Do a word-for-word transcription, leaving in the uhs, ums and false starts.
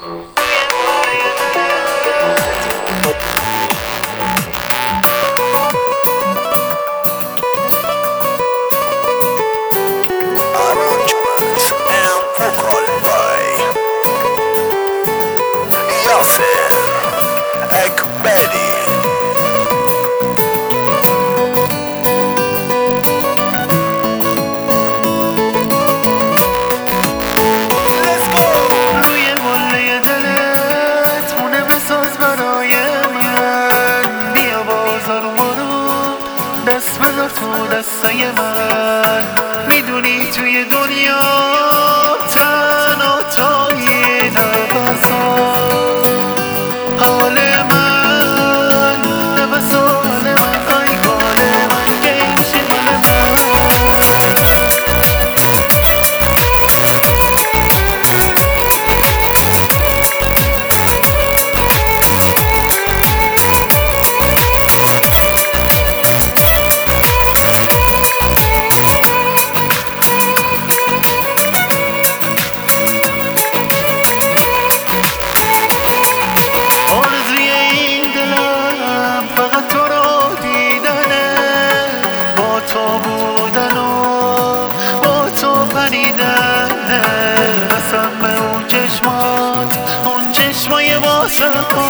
Arrangements and vocal by Yasser Ekberi. Let's go! روی قله دلت خونه بساز برای من، بیا بازار برو دست بذار تو دستای من. میدونی توی دنیا تنها توی نفسا حال من، نفس حال من، آی حال من که عشق حال من. آرزوی این دلم فقط تو رو دیدنه، با تو بودن و با تو پریدنه. قسم به اون چشمات، اون چشمای واسه